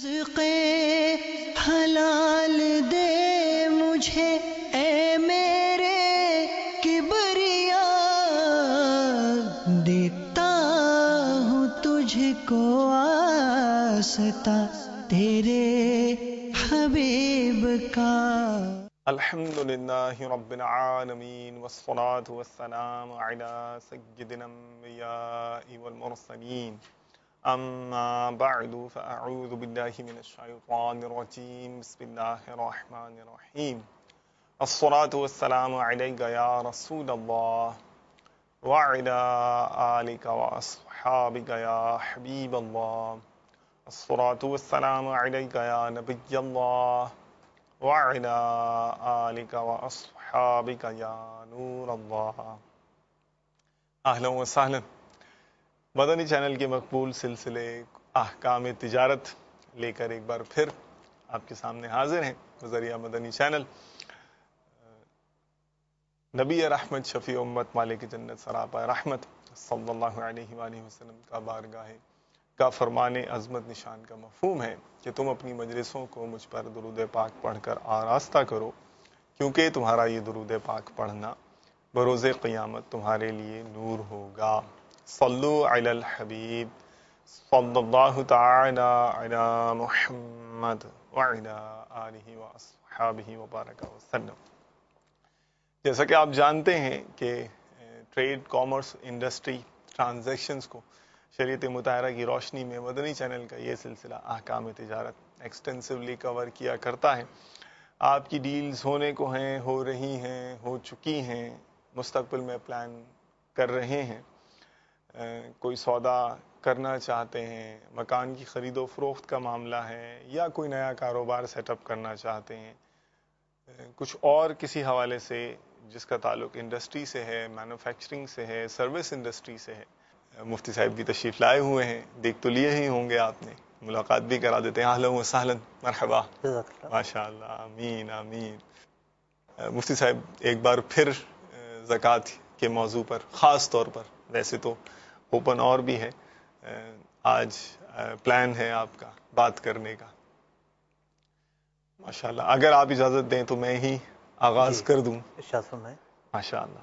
رزق حلال دے مجھے اے میرے کبریا، دیکھتا ہوں تجھ کو آستا تیرے حبیب کا۔ الحمدللہ رب العالمین والصلاة والسلام علی سیدنا الانبیاء والمرسلین، اما بعد فاعوذ باللہ من الشیطان الرجیم، بسم اللہ الرحمن الرحیم۔ الصلاة والسلام علیک یا رسول اللہ وعلی آلک واصحابک یا حبیب اللہ، الصلاة والسلام علیک یا نبی اللہ وعلی آلک واصحابک یا نور اللہ۔ اہلا و سہلا۔ مدنی چینل کے مقبول سلسلے احکام تجارت لے کر ایک بار پھر آپ کے سامنے حاضر ہیں بذریعہ مدنی چینل۔ نبی رحمت، شفیع امت، مالک جنت، سراپا رحمت صلی اللہ علیہ وآلہ وسلم کا بارگاہ کا فرمان عظمت نشان کا مفہوم ہے کہ تم اپنی مجلسوں کو مجھ پر درود پاک پڑھ کر آراستہ کرو، کیونکہ تمہارا یہ درود پاک پڑھنا بروز قیامت تمہارے لیے نور ہوگا۔ صلو علی الحبیب صلی اللہ تعالی علی محمد وعلی آلہ واصحابہ وبارک وسلم۔ جیسا کہ آپ جانتے ہیں کہ ٹریڈ، کامرس، انڈسٹری، ٹرانزیکشنز کو شریعت مطہرہ کی روشنی میں مدنی چینل کا یہ سلسلہ احکام تجارت ایکسٹینسولی کور کیا کرتا ہے۔ آپ کی ڈیلز ہونے کو ہیں، ہو رہی ہیں، ہو چکی ہیں، مستقبل میں پلان کر رہے ہیں، کوئی سودا کرنا چاہتے ہیں، مکان کی خرید و فروخت کا معاملہ ہے، یا کوئی نیا کاروبار سیٹ اپ کرنا چاہتے ہیں، کچھ اور کسی حوالے سے جس کا تعلق انڈسٹری سے ہے، مینوفیکچرنگ سے ہے، سروس انڈسٹری سے ہے۔ مفتی صاحب بھی تشریف لائے ہوئے ہیں، دیکھ تو لیے ہی ہوں گے آپ نے، ملاقات بھی کرا دیتے ہیں۔ اہلا و سہلا، مرحبا، ماشاء اللہ، آمین آمین۔ مفتی صاحب ایک بار پھر زکوٰۃ کے موضوع پر خاص طور پر، ویسے تو اوپن اور بھی ہے، آج پلان ہے آپ کا بات کرنے کا، ماشاء اللہ۔ اگر آپ اجازت دیں تو میں ہی آغاز کر دوں۔ ماشاء اللہ۔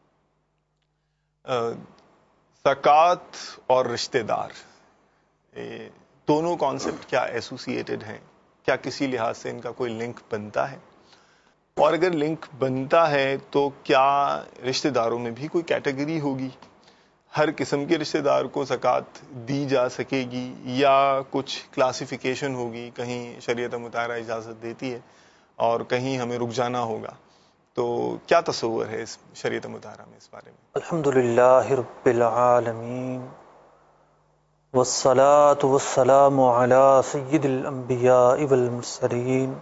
زکوٰۃ اور رشتہ دار، دونوں کانسیپٹ کیا ایسوسیٹڈ ہیں؟ کیا کسی لحاظ سے ان کا کوئی لنک بنتا ہے؟ اور اگر لنک بنتا ہے تو کیا رشتہ داروں میں بھی کوئی کیٹیگری ہوگی؟ ہر قسم کے رشتہ دار کو زکوٰۃ دی جا سکے گی یا کچھ کلاسیفیکیشن ہوگی؟ کہیں شریعت مطہرہ اجازت دیتی ہے اور کہیں ہمیں رک جانا ہوگا، تو کیا تصور ہے اس شریعت مطہرہ میں اس بارے میں؟ الحمدللہ رب العالمین، والصلاة والسلام علی سید الانبیاء والمرسلین،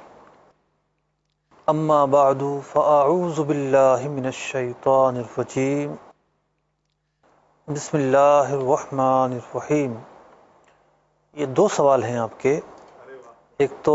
اما بعد فاعوذ باللہ من الشیطان الرجیم، بسم اللہ الرحمن الرحیم۔ یہ دو سوال ہیں آپ کے، ایک تو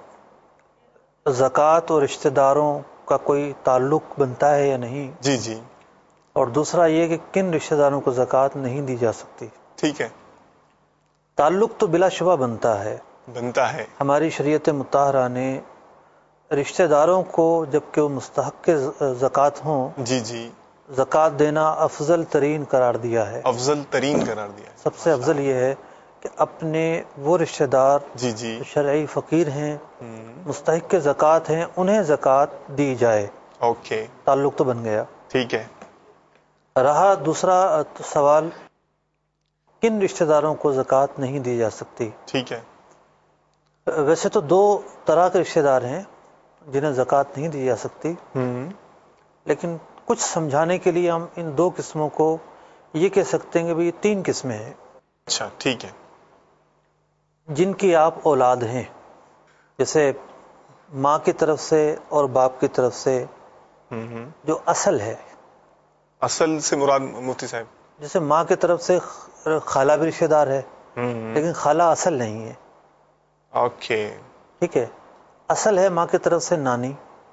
زکوٰۃ اور رشتہ داروں کا کوئی تعلق بنتا ہے یا نہیں، جی جی، اور دوسرا یہ کہ کن رشتہ داروں کو زکوٰۃ نہیں دی جا سکتی۔ ٹھیک ہے، تعلق تو بلا شبہ بنتا ہے۔ ہماری شریعت مطہرہ نے رشتہ داروں کو جبکہ وہ مستحق زکوٰۃ ہوں، جی جی، زکوٰۃ دینا افضل ترین قرار دیا ہے۔ افضل ترین قرار دیا ہے۔ سب سے افضل یہ ہے کہ اپنے وہ رشتہ دار جی جی، جو شرعی فقیر ہیں، مستحق زکوٰۃ ہیں، انہیں زکوٰۃ دی جائے۔ اوکے، تعلق تو بن گیا۔ ٹھیک ہے۔ رہا دوسرا سوال، کن رشتہ داروں کو زکوٰۃ نہیں دی جا سکتی؟ ٹھیک ہے، ویسے تو دو طرح کے رشتہ دار ہیں جنہیں زکوٰۃ نہیں دی جا سکتی، لیکن کچھ سمجھانے کے لیے ہم ان دو قسموں کو یہ کہہ سکتے ہیں کہ بھی تین قسمیں ہیں۔ اچھا، ٹھیک ہے۔ جن کی آپ اولاد ہیں، جیسے ماں کی طرف سے اور باپ کی طرف سے جو اصل ہے۔ اصل سے مراد مفتی صاحب؟ جیسے ماں کی طرف سے خالہ بھی رشتہ دار ہے، لیکن خالہ اصل نہیں ہے۔ اوکے، ٹھیک ہے۔ اصل ہے ماں کی طرف سے نانی،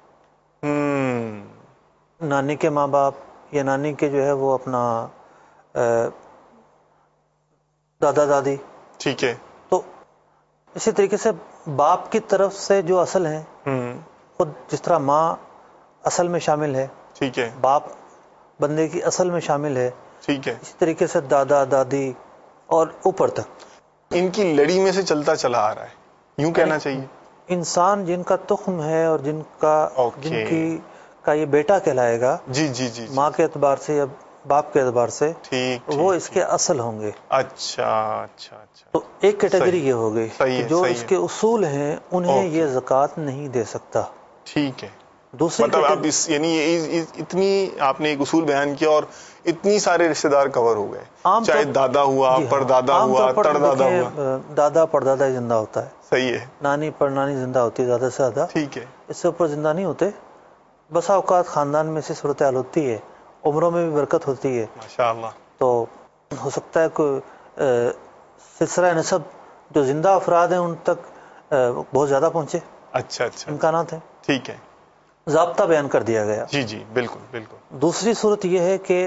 نانی کے ماں باپ یا نانی کے جو ہے وہ اپنا دادا دادی۔ ٹھیک ہے۔ تو اسی طریقے سے باپ کی طرف سے جو اصل ہیں خود جس طرح ماں اصل میں شامل ہے، ٹھیک ہے، باپ بندے کی اصل میں شامل ہے، ٹھیک ہے، اسی طریقے سے دادا دادی اور اوپر تک ان کی لڑی میں سے چلتا چلا آ رہا ہے، یوں کہنا چاہیے. انسان جن کا تخم ہے اور جن اوکے. کا یہ بیٹا کہلائے گا جی جی جی ماں کے اعتبار سے یا باپ کے اعتبار سے، ٹھیک وہ ٹھیک اس کے اصل ہوں گے. اچھا اچھا اچھا. تو ایک کیٹیگری صحیح. یہ ہو گئی صحیح کہ ہے، جو صحیح اس ہے. کے اصول ہیں انہیں اوکے. یہ زکوٰۃ نہیں دے سکتا. ٹھیک ہے. دوسری مطلب اب اس یعنی اتنی آپ نے ایک اصول بیان کیا اور اتنی سارے رشتے دار کور ہو گئے، عام چاہے طور دادا ہوا، جی ہاں، پردادا عام ہوا، طور پر تردادا ہوا. دیکھیں دادا پردادا ہی زندہ ہوتا ہے، صحیح ہے. نانی پڑنانی زندہ ہوتی ہے زیادہ سے زیادہ، ٹھیک ہے. اس سے اوپر زندہ نہیں ہوتے. بسا اوقات خاندان میں سے صورتحال ہوتی ہے، عمروں میں بھی برکت ہوتی ہے، ماشاء اللہ. تو ہو سکتا ہے کوئی سلسلہ نسب جو زندہ افراد ہیں ان تک بہت زیادہ پہنچے، اچھا اچھا. امکانات ہیں. ٹھیک ہے. ضابطہ بیان کر دیا گیا. جی جی بالکل بالکل. دوسری صورت یہ ہے کہ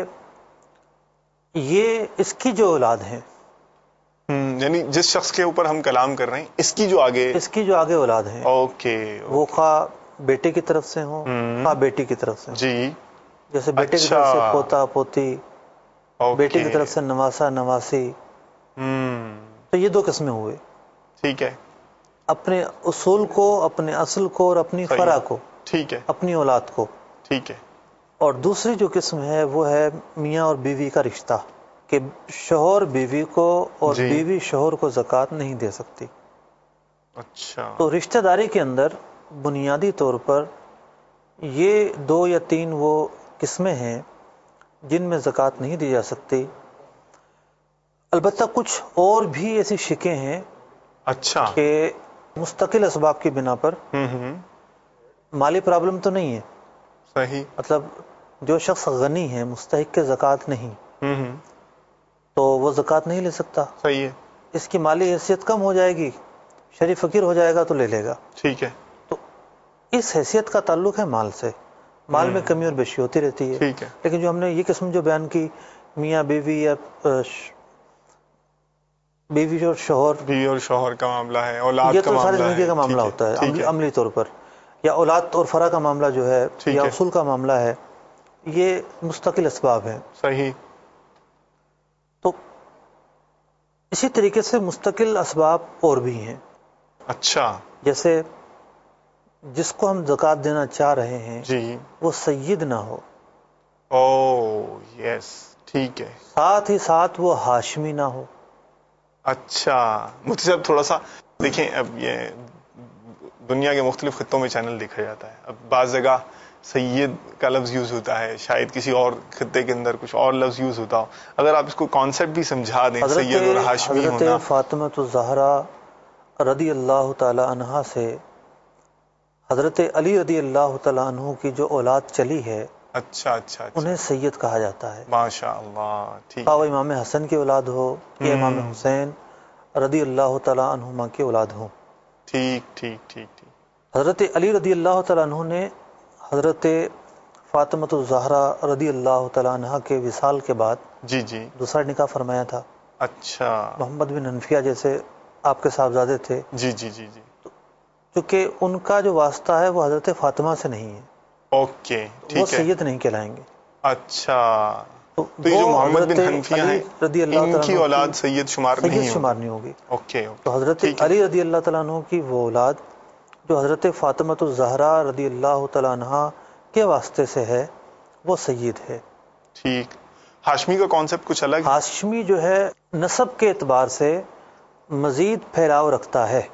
یہ اس کی جو اولاد ہیں، یعنی جس شخص کے اوپر ہم کلام کر رہے ہیں اس کی جو آگے اولاد ہیں، اوکے وہ خواہ بیٹے کی طرف سے ہوں خواہ بیٹی کی طرف سے ہوں. جی. جیسے بیٹے کی طرف سے پوتا پوتی، بیٹی کی طرف سے نواسا نواسی، تو یہ دو قسمیں ہوئے. ٹھیک ہے. اپنے اصول کو، اپنے اصل کو اور اپنی فرع کو، ٹھیک ہے. اپنی اولاد کو. ٹھیک ہے. اور دوسری جو قسم ہے وہ ہے میاں اور بیوی کا رشتہ، کہ شوہر بیوی کو اور جی. بیوی شوہر کو زکوٰۃ نہیں دے سکتی. اچھا. تو رشتہ داری کے اندر بنیادی طور پر یہ 2 یا 3 وہ قسمیں ہیں جن میں زکوٰۃ نہیں دی جا سکتی. البتہ کچھ اور بھی ایسی شکیں ہیں اچھا. کہ مستقل اسباب کی بنا پر، مالی پرابلم تو نہیں ہے، صحیح. مطلب جو شخص غنی ہے مستحق کے زکوٰۃ نہیں، تو وہ زکوٰۃ نہیں لے سکتا. صحیح ہے. اس کی مالی حیثیت کم ہو جائے گی، شریف فقیر ہو جائے گا تو لے لے گا. ٹھیک ہے. تو اس حیثیت کا تعلق ہے مال سے، مال میں کمی اور بیشی ہوتی رہتی ہے. ٹھیک ہے. لیکن جو ہم نے یہ قسم جو بیان کی، میاں بیوی یا بیوی اور شوہر، بیوی اور شوہر کا معاملہ ہے، اولاد یہ کا تو ساری معاملہ زندگی ہے. کا معاملہ ٹھیک ہوتا ہے ٹھیک عملی طور پر، یا اولاد اور فرع کا معاملہ جو ہے ٹھیک یا ہے. اصول کا معاملہ ہے، یہ مستقل اسباب ہیں. صحیح. تو اسی طریقے سے مستقل اسباب اور بھی ہیں. اچھا. جیسے جس کو ہم زکوٰۃ دینا چاہ رہے ہیں جی. وہ سید نہ ہو، او یس. ٹھیک ہے. ساتھ ہی ساتھ وہ ہاشمی نہ ہو. اچھا. مجھ سے اب تھوڑا سا دیکھیں، اب یہ دنیا کے مختلف خطوں میں چینل دیکھا جاتا ہے. اب بعض جگہ سید کا لفظ یوز ہوتا ہے، شاید کسی اور خطے کے اندر کچھ اور لفظ یوز ہوتا ہو. اگر آپ اس کو کانسیپٹ بھی سمجھا دیں، سید اور ہاشمی ہونا. حضرت فاطمۃ الزہرا رضی اللہ تعالی عنہا سے حضرت علی رضی اللہ تعالی عنہ کی جو اولاد چلی ہے، اچھا اچھا اچھا. انہیں سید کہا جاتا ہے. ماشاء اللہ. ٹھیک خواہ وہ ہے. امام حسن کی اولاد ہو یا امام حسین رضی اللہ تعالی عنہما کی اولاد ہو. ٹھیک ٹھیک ٹھیک ٹھیک. حضرت علی رضی اللہ تعالی عنہ نے حضرت فاطمۃ الزہرا رضی اللہ تعالی عنہا کے وصال کے بعد جی جی. دوسرا نکاح فرمایا تھا. اچھا. محمد بن حنفیہ جیسے آپ کے صاحبزادے تھے، جی جی جی جی. چونکہ ان کا جو واسطہ ہے وہ حضرت فاطمہ سے نہیں ہے، اوکے. وہ ٹھیک ہے. سید نہیں کہلائیں گے. اچھا. تو تو یہ جو وہ محمد بن حضرت حنفیہ علی ہیں رضی اللہ ان تعالیٰ کی عنہ اولاد سید شمار نہیں سید شمار نہیں ہوگی. ہوگی. اوکے. تو حضرت ٹھیک ہے. علی رضی اللہ تعالیٰ عنہ کی وہ اولاد جو حضرت فاطمۃ الزہرا رضی اللہ تعالیٰ عنہا کے واسطے سے ہے وہ سید ہے. ٹھیک. ہاشمی کا کانسیپٹ کچھ الگ ہے. ہاشمی جو ہے نسب کے اعتبار سے مزید پھیلاؤ رکھتا ہے،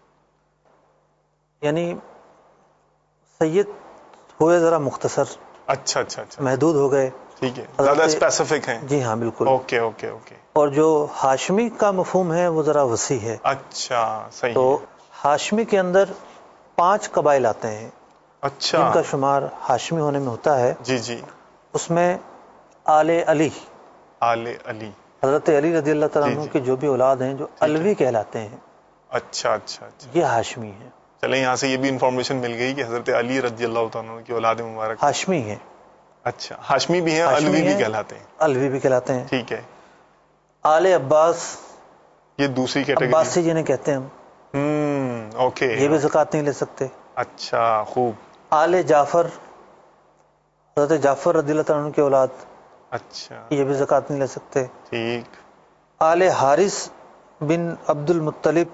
یعنی سید ہوئے ذرا مختصر، اچھا اچھا اچھا. محدود ہو گئے. ٹھیک ہے. زیادہ اسپیسیفک ہیں. جی ہاں بالکل. Okay okay okay. اور جو ہاشمی کا مفہوم ہے وہ ذرا وسیع ہے. اچھا. صحیح تو ہے. ہاشمی کے اندر 5 قبائل آتے ہیں اچھا. جن کا شمار ہاشمی ہونے میں ہوتا ہے. جی جی. اس میں آل علی، آل علی، حضرت علی رضی اللہ تعالیٰ جی عنہ جی. کی جو بھی اولاد ہیں جو الوی کہلاتے ہیں، اچھا اچھا اچھا. یہ ہاشمی ہیں. چلیں یہاں سے یہ بھی انفارمیشن مل گئی کہ حضرت علی رضی اللہ تعالیٰ عنہ کی اولاد مبارک ہاشمی ہیں. اچھا. ہاشمی بھی ہیں، ہاشمی الوی بھی ہیں، کہلاتے ہیں. الوی بھی کہلاتے ہیں. ٹھیک ہے. آل عباس، یہ دوسری کیٹیگری. عباسی جنہیں کہتے ہیں ہم، اوکے، یہ بھی زکوٰۃ نہیں لے سکتے. اچھا خوب. آل جعفر، حضرت جعفر رضی اللہ تعالیٰ عنہ کی اولاد، اچھا یہ بھی زکوٰۃ نہیں لے سکتے. ٹھیک. آل حارث بن عبد المطلب،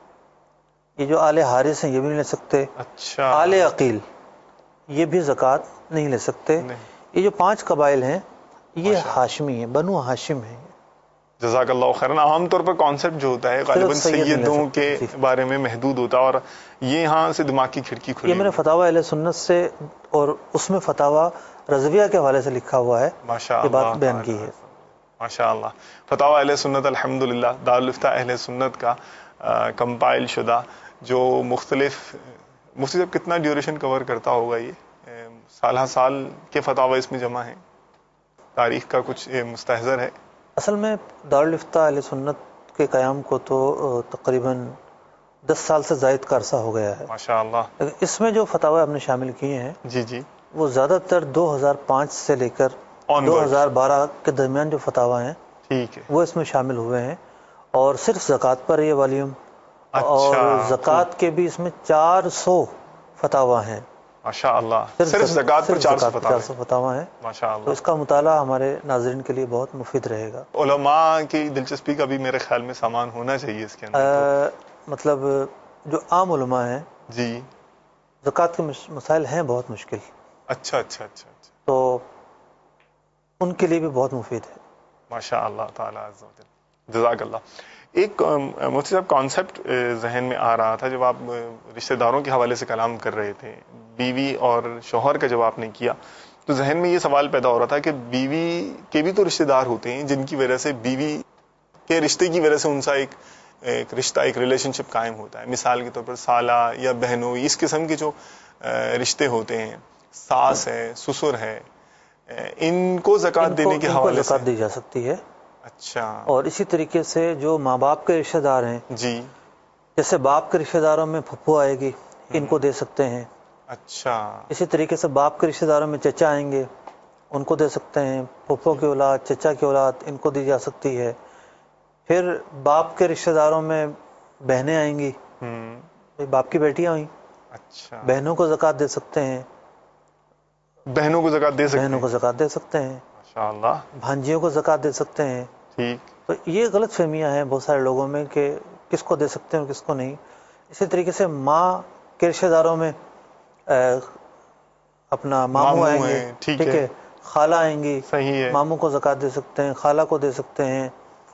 یہ جو آل حارث ہیں یہ بھی نہیں لے سکتے. اچھا آل عقیل یہ بھی زکوٰۃ نہیں لے سکتے. نہیں. یہ جو 5 قبائل ہیں یہ ماشاء اللہ. ہاشمی ہیں، بنو ہاشم ہیں. جزاک اللہ خیرن. عام طور پر کانسیپٹ جو ہوتا ہے غالباً سید نہیں لے سیدوں سکتے. کے جی. بارے میں محدود ہوتا ہے، اور یہ یہاں سے دماغ کی کھڑکی کھلی. یہ میں نے فتاوی اہل سنت سے اور اس میں فتاوی رضویہ کے حوالے سے لکھا ہوا ہے، ماشاء یہ بات اللہ بیان کی ہے. ماشاء اللہ. فتاوی اہل سنت الحمدللہ دارالفتہ اہل سنت کا کمپائل شدہ جو مختلف، مفتی صاحب کتنا ڈیوریشن کور کرتا ہوگا یہ؟ سالہ سال کے فتاوی اس میں جمع ہیں، تاریخ کا کچھ مستحضر ہے؟ اصل میں دارالفتہ اہل سنت کے قیام کو تو تقریباً 10 سال سے زائد کا عرصہ ہو گیا ہے. ماشاء اللہ. لیکن اس میں جو فتاوی ہم نے شامل کیے ہیں جی جی. وہ زیادہ تر 2005 سے لے کر Onwards. 2012 کے درمیان جو فتاوی ہیں ٹھیک ہے. وہ اس میں شامل ہوئے ہیں، اور صرف زکوٰۃ پر یہ والیوم، اچھا. اور زکوٰۃ کے بھی اس میں 400 فتاوی ہیں. ماشاء اللہ. صرف زکوٰۃ پر 400 فتاوی ہیں. ماشاء تو اللہ. اس کا مطالعہ ہمارے ناظرین کے لیے بہت مفید رہے گا. علماء کی دلچسپی کا بھی میرے خیال میں سامان ہونا چاہیے اس کے اندر. مطلب جو عام علماء ہیں، جی. زکوٰۃ کے مسائل ہیں بہت مشکل، اچھا اچھا اچھا اچھا. تو ان کے لیے بھی بہت مفید ہے. ماشاء اللہ تعالیٰ عز و جل. جزاک اللہ. ایک مفتی صاحب کانسیپٹ ذہن میں آ رہا تھا جب آپ رشتہ داروں کے حوالے سے کلام کر رہے تھے، بیوی اور شوہر کا جب آپ نے کیا تو ذہن میں یہ سوال پیدا ہو رہا تھا کہ بیوی کے بھی تو رشتہ دار ہوتے ہیں جن کی وجہ سے بیوی کے رشتے کی وجہ سے ان سے ایک رشتہ، ایک ریلیشن شپ قائم ہوتا ہے. مثال کے طور پر سالہ یا بہنوں، اس قسم کے جو رشتے ہوتے ہیں، ساس ہے، سسر ہے، ان کو زکوٰۃ دینے کے حوالے سے زکوٰۃ دی جا سکتی ہے. اچھا. اور اسی طریقے سے جو ماں باپ کے رشتہ دار ہیں، جی. جیسے باپ کے رشتہ داروں میں پھپھو آئے گی، ان کو دے سکتے ہیں. اچھا. اسی طریقے سے باپ کے رشتہ داروں میں چچا آئیں گے، ان کو دے سکتے ہیں. پھپھو کی اولاد، چچا کی اولاد، ان کو دی جا سکتی ہے. پھر باپ کے رشتہ داروں میں بہنیں آئیں گی، باپ کی بیٹیاں ہوئیں، اچھا. بہنوں کو زکوٰۃ دے سکتے ہیں. بہنوں کو زکوٰۃ دے سکتے ہیں. بہنوں کو زکوٰۃ دے سکتے ہیں. ماشاء اللہ. بھانجیوں کو زکوٰۃ دے سکتے ہیں. ٹھیک. تو یہ غلط فہمیاں ہیں بہت سارے لوگوں میں کہ کس کو دے سکتے ہیں اور کس کو نہیں. اسی طریقے سے ماں کے رشتہ داروں میں اپنا ماموں آئیں گے، ٹھیک ٹھیک ہے، خالہ آئیں گی، صحیح ہے. ماموں کو زکوٰۃ دے سکتے ہیں، خالہ کو دے سکتے ہیں،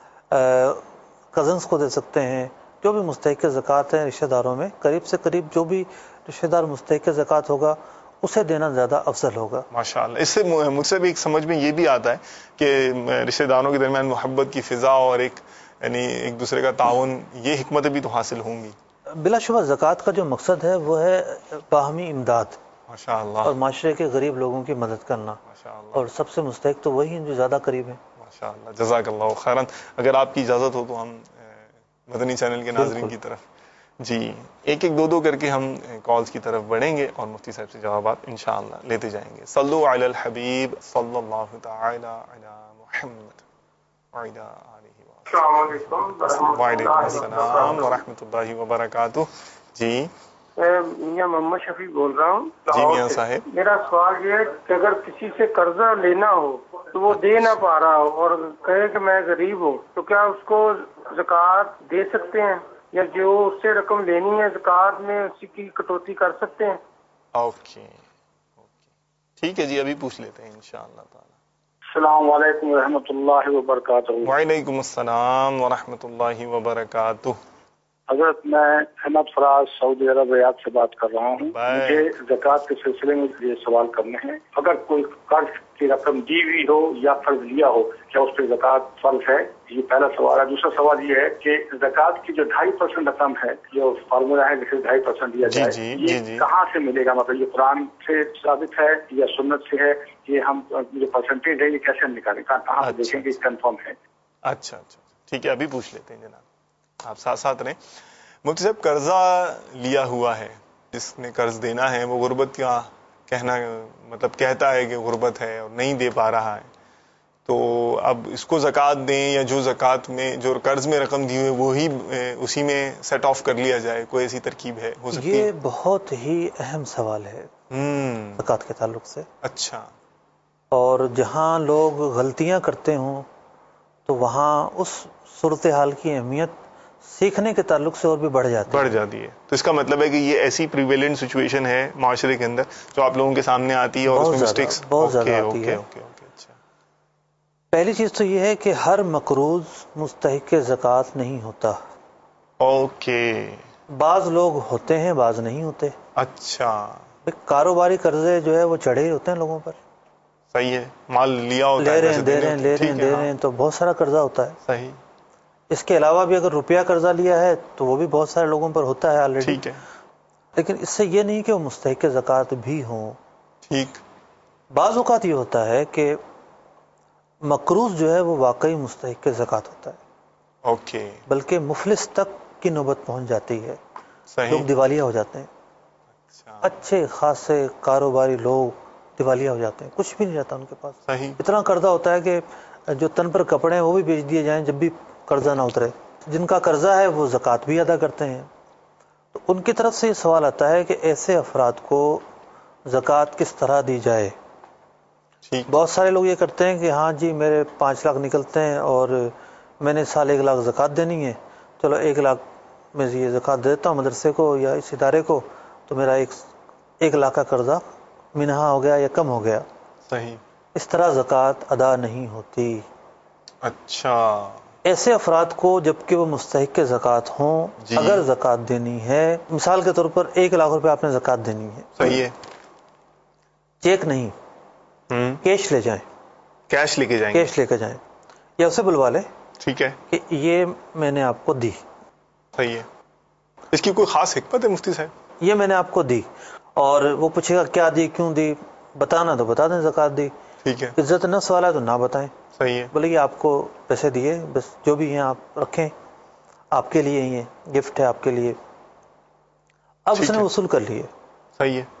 کزنس کو دے سکتے ہیں. جو بھی مستحق زکوٰۃ ہے رشتہ داروں میں، قریب سے قریب جو بھی رشتہ دار مستحق زکوٰۃ ہوگا اسے دینا زیادہ افضل ہوگا. ماشاء اللہ. اس سے مجھ سے بھی ایک سمجھ میں یہ بھی آتا ہے کہ رشتہ داروں کے درمیان محبت کی فضا اور ایک دوسرے کا تعاون، یہ حکمتیں بھی تو حاصل ہوں گی. بلا شبہ زکوٰۃ کا جو مقصد ہے وہ ہے باہمی امداد ماشاء اللہ. اور معاشرے کے غریب لوگوں کی مدد کرنا، ماشاء اللہ. اور سب سے مستحق تو وہی ہیں جو زیادہ قریب ہیں. ماشاء اللہ. جزاک اللہ خیراً. اگر آپ کی اجازت ہو تو ہم مدنی چینل کے ناظرین کی طرف جی ایک دو کر کے ہم کالز کی طرف بڑھیں گے اور مفتی صاحب سے جوابات انشاءاللہ لیتے جائیں گے. صلو علی الحبیب صلی اللہ تعالی علی محمد وعلی آلہ. السلام علیکم. وعلیکم السلام ورحمۃ اللہ وبرکاتہ. جی میاں محمد شفیع بول رہا ہوں. جی میاں صاحب. میرا سوال یہ ہے کہ اگر کسی سے قرضہ لینا ہو تو وہ دے نہ پا رہا ہو اور کہے کہ میں غریب ہوں، تو کیا اس کو زکوٰۃ دے سکتے ہیں، یا جو اس سے رقم لینی ہے زکوٰۃ میں اسی کی کٹوتی کر سکتے ہیں؟ اوکے ٹھیک ہے جی، ابھی پوچھ لیتے ہیں انشاءاللہ تعالی. السلام علیکم ورحمۃ اللہ وبرکاتہ. وعلیکم السلام ورحمۃ اللہ وبرکاتہ. حضرت میں احمد فراز سعودی عرب ریاض سے بات کر رہا ہوں. مجھے زکوٰۃ کے سلسلے میں یہ سوال کرنے ہیں. اگر کوئی قرض کی رقم دی ہوئی ہو یا قرض لیا ہو، کیا اس پہ زکوٰۃ فرض ہے؟ یہ پہلا سوال ہے. دوسرا سوال یہ ہے کہ زکوٰۃ کی جو 2.5% رقم ہے، جو فارمولا ہے جسے 2.5% دیا جائے، یہ کہاں سے ملے گا؟ مطلب یہ قرآن سے ثابت ہے یا سنت سے ہے؟ یہ ہم جو پرسنٹیج ہے یہ کیسے نکالیں، کہاں سے دیکھیں کہ کنفرم ہے؟ اچھا ٹھیک ہے، ابھی پوچھ لیتے ہیں جناب. آپ ساتھ رہیں. مفتی صاحب قرضہ لیا ہوا ہے، جس نے قرض دینا ہے وہ غربت کا کہنا، مطلب کہتا ہے کہ غربت ہے اور نہیں دے پا رہا ہے، تو اب اس کو زکوٰۃ دیں یا جو زکوٰۃ میں جو قرض میں رقم دی ہوئی وہی اسی میں سیٹ آف کر لیا جائے؟ کوئی ایسی ترکیب ہے ہو سکتی ہے؟ یہ بہت ہی اہم سوال ہے زکوٰۃ کے تعلق سے. اچھا. اور جہاں لوگ غلطیاں کرتے ہوں تو وہاں اس صورتحال کی اہمیت سیکھنے کے تعلق سے اور بھی بڑھ جاتی ہے. تو اس کا مطلب ہے کہ یہ ایسی پریویلنٹ سچویشن ہے معاشرے کے اندر جو آپ لوگوں کے سامنے آتی ہے اور اس میں مسٹیکس بہت زیادہ آتی ہے. اچھا. پہلی چیز تو یہ ہے کہ ہر مقروض مستحق زکوٰۃ نہیں ہوتا. اوکے. بعض لوگ ہوتے ہیں، بعض نہیں ہوتے. اچھا. کاروباری قرضے جو ہے وہ چڑھے ہی ہوتے ہیں لوگوں پر. صحیح ہے. مال لیا ہوتا لے ہے، رہے ہیں تو بہت سارا قرضہ ہوتا ہے. صحیح. اس کے علاوہ بھی اگر روپیہ قرضہ لیا ہے تو وہ بھی بہت سارے لوگوں پر ہوتا ہے آلریڈی. ٹھیک ہے. لیکن اس سے یہ نہیں کہ وہ مستحق زکوٰۃ بھی ہوں. ٹھیک. بعض اوقات یہ ہوتا ہے کہ مقروض جو ہے وہ واقعی مستحق زکوٰۃ ہوتا ہے. اوکے. بلکہ مفلس تک کی نوبت پہنچ جاتی ہے. صحیح. لوگ دیوالیہ ہو جاتے ہیں. اچھے خاصے کاروباری لوگ دیوالیہ ہو جاتے ہیں، کچھ بھی نہیں رہتا ان کے پاس. صحیح. اتنا قرضہ ہوتا ہے کہ جو تن پر کپڑے ہیں وہ بھی بیچ دیے جائیں جب بھی قرضہ نہ اترے. جن کا قرضہ ہے وہ زکوٰۃ بھی ادا کرتے ہیں. تو ان کی طرف سے یہ سوال آتا ہے کہ ایسے افراد کو زکوٰۃ کس طرح دی جائے. بہت سارے لوگ یہ کرتے ہیں کہ ہاں جی میرے 5 لاکھ نکلتے ہیں اور میں نے سال 1 لاکھ زکوٰۃ دینی ہے، چلو 1 لاکھ میں یہ زکوٰۃ دیتا ہوں مدرسے کو یا اس ادارے کو، تو میرا 1 لاکھ کا قرضہ منہا ہو گیا یا کم ہو گیا. صحیح. اس طرح زکوٰۃ ادا نہیں ہوتی. اچھا. ایسے افراد کو جبکہ وہ مستحق زکوٰۃ ہوں اگر زکوٰۃ دینی ہے، مثال کے طور پر 1 لاکھ روپے آپ نے زکوٰۃ دینی ہے. صحیح ہے. چیک نہیں، کیش لے جائیں. کیش لے کے جائیں. کیش لے کے جائیں یا اسے بلوا لیں. ٹھیک ہے. کہ یہ میں نے آپ کو دی. صحیح ہے. اس کی کوئی خاص حکمت ہے مفتی صاحب؟ یہ میں نے آپ کو دی، اور وہ پوچھے گا کیا دی، کیوں دی، بتانا تو بتا دیں زکوٰۃ دی. ٹھیک ہے. عزت نفس والا ہے تو نہ بتائیں. صحیح ہے. بولے یہ آپ کو پیسے دیے، بس جو بھی ہیں آپ رکھیں، آپ کے لیے ہی ہے، گفٹ ہے آپ کے لیے. اب اس نے وصول کر لیے. صحیح ہے.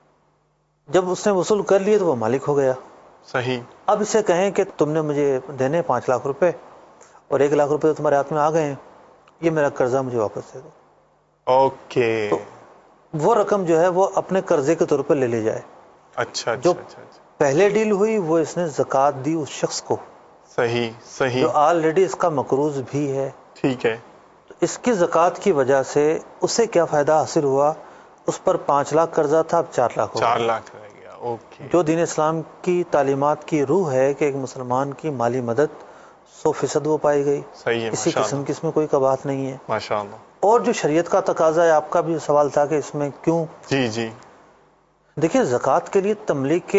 جب اس نے وصول کر لیے تو وہ مالک ہو گیا. صحیح. اب اسے کہیں کہ تم نے مجھے دینے 5 لاکھ روپے اور 1 لاکھ روپے تو تمہارے ہاتھ میں آ گئے ہیں، یہ میرا قرضہ مجھے واپس دے دو. اوکے. تو وہ رقم جو ہے وہ اپنے قرضے کے طور پر لے لی جائے. اچھا. جو پہلے ڈیل ہوئی وہ اس نے زکوٰۃ دی اس شخص کو. صحیح. صحیح. جو آلریڈی اس کا مقروض بھی ہے. ٹھیک ہے. تو اس کی زکوٰۃ کی وجہ سے اسے کیا فائدہ حاصل ہوا؟ اس پر 5 لاکھ قرضہ تھا، اب 4 لاکھ ہو گیا. 4 لاکھ رہ گیا. اوکے. جو دین اسلام کی تعلیمات کی روح ہے کہ ایک مسلمان کی مالی مدد 100% وہ پائی گئی. صحیح ہے. کسی قسم کی اس میں کوئی کباہت نہیں ہے. ماشاء اللہ. اور جو شریعت کا تقاضا ہے، آپ کا بھی سوال تھا کہ اس میں کیوں. جی. دیکھیے زکوٰۃ کے لیے تملیک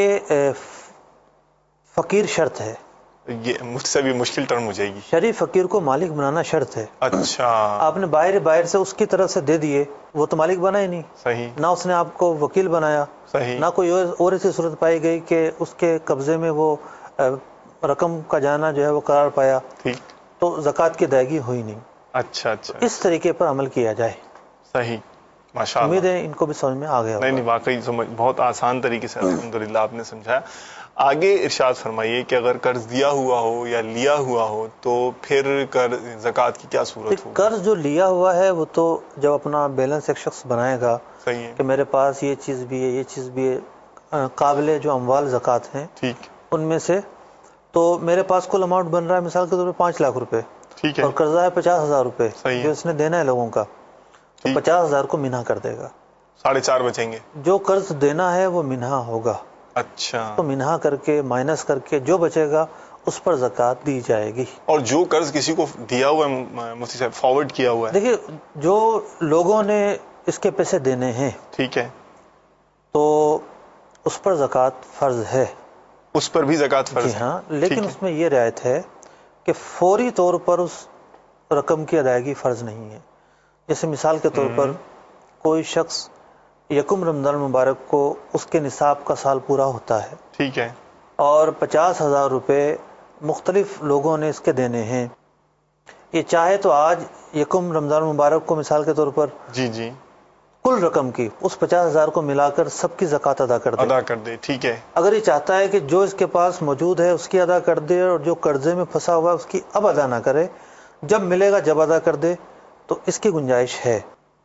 فقیر شرط ہے. یہ مجھ سے بھی مشکل ٹرم ہو جائے گی. شریف فقیر کو مالک بنانا شرط ہے. اچھا. آپ نے باہر سے اس کی طرف سے دے دیے، وہ تو مالک بنا ہی نہیں. صحیح. نہ اس نے آپ کو وکیل بنایا. صحیح. نہ کوئی اور ایسی صورت پائی گئی کہ اس کے قبضے میں وہ رقم کا جانا جو ہے وہ قرار پایا. ٹھیک. تو زکوٰۃ کی ادائیگی ہوئی نہیں. اچھا. اس طریقے پر عمل کیا جائے. صحیح. ماشاء اللہ. امید ہے ان کو بھی سمجھ میں آ گیا. نہیں واقعی بہت آسان طریقے سے الحمدللہ آپ نے سمجھایا. آگے ارشاد فرمائیے کہ اگر قرض دیا ہوا ہو یا لیا ہوا ہو تو پھر زکوٰۃ کی کیا صورت ہوگی؟ قرض جو لیا ہوا ہے وہ تو جب اپنا بیلنس ایک شخص بنائے گا. صحیح ہے. کہ میرے پاس یہ چیز بھی ہے، یہ چیز بھی ہے، قابل جو اموال زکوٰۃ ہیں ٹھیک ان میں سے، تو میرے پاس کل اماؤنٹ بن رہا ہے مثال کے طور پہ 5 لاکھ روپے. ٹھیک ہے. اور قرضہ ہے 50,000 روپے صحیح ہے. جو اس نے دینا ہے لوگوں کا. تو 50,000 کو منہا کر دے گا. 4.5 بچیں گے. جو قرض دینا ہے وہ منہا ہوگا. اچھا. تو منہا کر کے مائنس کر کے جو بچے گا اس پر زکوٰۃ دی جائے گی. اور جو قرض کسی کو دیا ہوا ہے مفتی صاحب، فارورڈ کیا ہوا ہے، دیکھیے جو لوگوں نے اس کے پیسے دینے ہیں ٹھیک ہے، تو اس پر زکوٰۃ فرض ہے. اس پر بھی زکوٰۃ فرض جی ہے. ہاں، لیکن اس میں یہ رعایت ہے کہ فوری طور پر اس رقم کی ادائیگی فرض نہیں ہے. جیسے مثال کے طور پر کوئی شخص 1 رمضان المبارک کو اس کے نصاب کا سال پورا ہوتا ہے، ٹھیک ہے، اور 50,000 روپے مختلف لوگوں نے اس کے دینے ہیں. یہ چاہے تو آج 1 رمضان المبارک کو مثال کے طور پر جی کل رقم کی اس 50,000 کو ملا کر سب کی زکوٰۃ ادا کر دے. ٹھیک ہے. اگر یہ چاہتا ہے کہ جو اس کے پاس موجود ہے اس کی ادا کر دے اور جو قرضے میں پھنسا ہوا ہے اس کی اب ادا نہ کرے، جب ملے گا جب ادا کر دے، تو اس کی گنجائش ہے.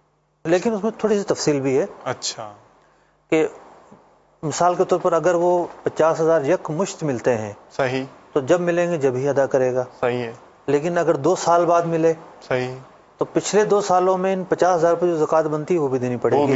لیکن اس میں تھوڑی سی تفصیل بھی ہے. اچھا. کہ مثال کے طور پر اگر وہ 50,000 یک مشت ملتے ہیں، صحیح، تو جب ملیں گے جب ہی ادا کرے گا. صحیح ہے. لیکن اگر 2 سال بعد ملے، صحیح، تو پچھلے 2 سالوں میں ان 50,000 پر جو زکوٰۃ بنتی ہے وہ بھی دینی پڑے گی.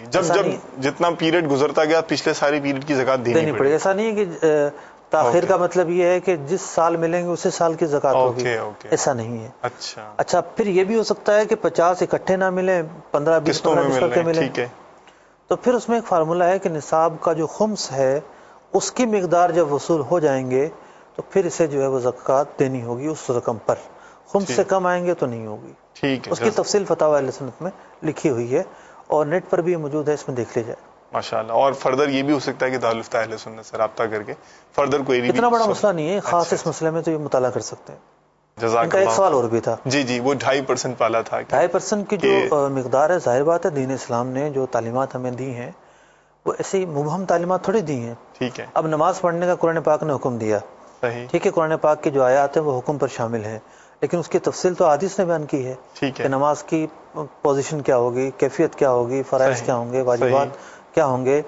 جب جتنا پیریڈ گزرتا گیا پچھلے سارے پیریڈ کی زکوٰۃ دینی پڑے گی. ایسا نہیں ہے کہ تاخیر کا مطلب یہ ہے کہ جس سال ملیں گے اسی سال کی زکوٰۃ ہوگی، ایسا نہیں ہے. اچھا، پھر یہ بھی ہو سکتا ہے کہ 50 اکٹھے نہ ملیں، 15-20 کر کے ملیں. ٹھیک ہے. تو پھر اس میں ایک فارمولہ ہے کہ نصاب کا جو خمس ہے اس کی مقدار جب وصول ہو جائیں گے تو پھر اسے جو ہے وہ زکوٰۃ دینی ہوگی اس رقم پر. خمس سے کم آئیں گے تو نہیں ہوگی. ٹھیک ہے. اس کی تفصیل فتاوی اہل سنت میں لکھی ہوئی ہے اور نیٹ پر بھی موجود ہے، اس میں دیکھ لی جائے. ماشاءاللہ. اور فردر یہ بھی ہو سکتا ہے کہ دارالفتہ اہل سنت سے رابطہ کر کے فردر کوئی اتنا بڑا مسئلہ نہیں ہے، خاص اس مسئلے میں تو یہ مطالعہ کر سکتے ہیں. ان کا ایک سوال اور بھی تھا. جی وہ 2.5% پالا تھا. 2.5% کی جو مقدار ہے، ظاہر بات ہے دین اسلام نے جو تعلیمات ہمیں دی ہیں وہ ایسی مبہم تعلیمات تھوڑی دی ہیں. ٹھیک ہے. اب نماز پڑھنے کا قرآن پاک نے حکم دیا، ٹھیک ہے، قرآن پاک کی جو آیات ہیں وہ حکم پر شامل ہیں، لیکن اس کی تفصیل تو حدیث نے بیان کی ہے کہ نماز کی پوزیشن کیا ہوگی، کیفیت کیا ہوگی، فرائض کیا ہوں گے، واجبات کیا ہوں گے.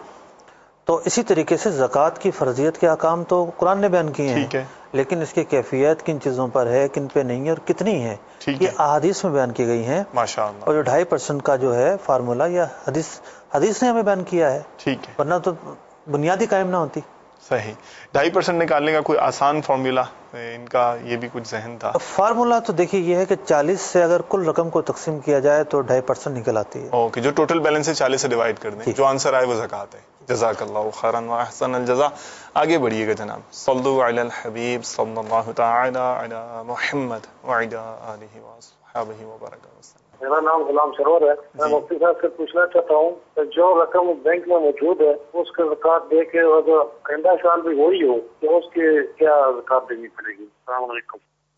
تو اسی طریقے سے زکوٰۃ کی فرضیت کے احکام تو قرآن نے بیان کیے ہیں، لیکن اس کی کیفیت کن چیزوں پر ہے، کن پہ نہیں ہے اور کتنی ہے، یہ احادیث میں بیان کی گئی ہیں. ماشاءاللہ. اور جو 2.5% کا جو ہے فارمولہ یہ حدیث نے ہمیں بیان کیا ہے. ٹھیک ہے. ورنہ تو بنیادی قائم نہ ہوتی. صحیح. 2.5% نکالنے کا کوئی آسان فارمولا ان کا یہ بھی کچھ ذہن تھا؟ فارمولا تو دیکھیے یہ ہے کہ 40 سے اگر کل رقم کو تقسیم کیا جائے تو 2.5% نکل آتی ہے. اوکے. جو ٹوٹل بیلنس ہے 40 سے ڈیوائڈ کر دیں، جو آنسر آئے وہ زکوٰۃ ہے. جزاک اللہ خیرا و احسن الجزا. آگے بڑھیے گا جناب. صلو علی الحبیب صلی اللہ تعالی علی محمد وعلی آلہ وصحبہ وبارک وسلم. میرا نام غلام سرور ہے. میں مفتی صاحب سے پوچھنا چاہتا ہوں کہ جو رقم بینک میں موجود ہے اس کی زکوٰۃ دے کے اگر آئندہ سال بھی وہی ہو تو اس کی کیا زکوٰۃ دینی پڑے گی؟ السلام علیکم.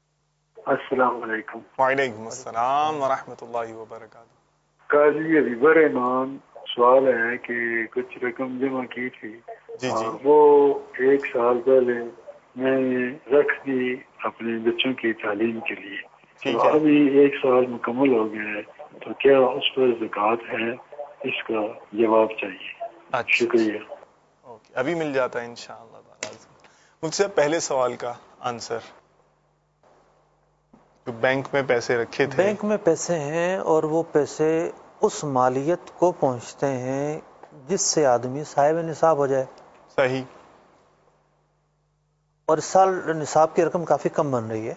السلام علیکم. وعلیکم السلام ورحمۃ اللہ وبرکاتہ. قاضی ابیبر امام، سوال ہے کہ کچھ رقم جمع کی تھی، وہ 1 سال پہلے میں نے رکھ دی اپنے بچوں کی تعلیم کے لیے. ابھی 1 سال مکمل ہو گیا ہے تو کیا اس پر زکوٰۃ ہے؟ اس کا جواب چاہیے. شکریہ. اوکے. ابھی مل جاتا ہے انشاءاللہ. مجھ سے پہلے سوال کا آنسر، بینک میں پیسے رکھے تھے، بینک میں پیسے ہیں اور وہ پیسے اس مالیت کو پہنچتے ہیں جس سے آدمی صاحب نصاب ہو جائے. صحیح. اور اس سال نصاب کی رقم کافی کم بن رہی ہے،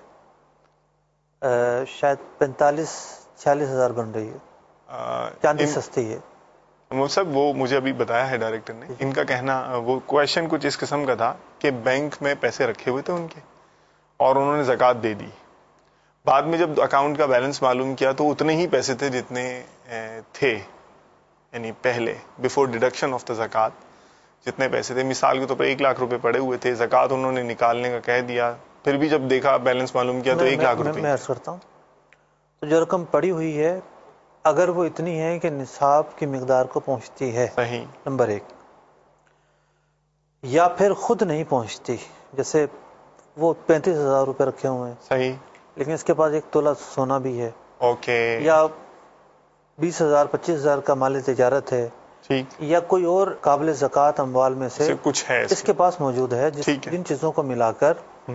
شاید 45-46 ہزار بن رہی ہے. چاندی سستی ہے. صاحب وہ مجھے ابھی بتایا ہے ڈائریکٹر نے، ان کا کہنا وہ کویشچن کچھ اس قسم کا تھا کہ بینک میں پیسے رکھے ہوئے تھے ان کے اور انہوں نے زکوٰۃ دے دی. بعد میں جب اکاؤنٹ کا بیلنس معلوم کیا تو اتنے ہی پیسے تھے جتنے تھے، یعنی پہلے بیفور ڈیڈکشن آف دا زکوٰۃ جتنے پیسے تھے. مثال کے طور پر 1 لاکھ روپے پڑے ہوئے تھے، زکوٰۃ انہوں نے نکالنے کا کہہ دیا، پھر بھی جب دیکھا بیلنس معلوم کیا تو 1 لاکھ روپے. میں عرض کرتا ہوں تو جو رقم پڑی ہوئی ہے اگر وہ اتنی ہے کہ نصاب کی مقدار کو پہنچتی ہے، صحیح، نمبر 1، یا پھر خود نہیں پہنچتی، جیسے وہ 35,000 روپے رکھے ہوئے ہیں، صحیح، لیکن اس کے پاس 1 تولہ سونا بھی ہے، اوکے، یا 20,000-25,000 کا مال تجارت ہے، ٹھیک، یا کوئی اور قابل زکوٰۃ اموال میں سے کچھ ہے اس کے پاس موجود ہے، جن چیزوں کو ملا کر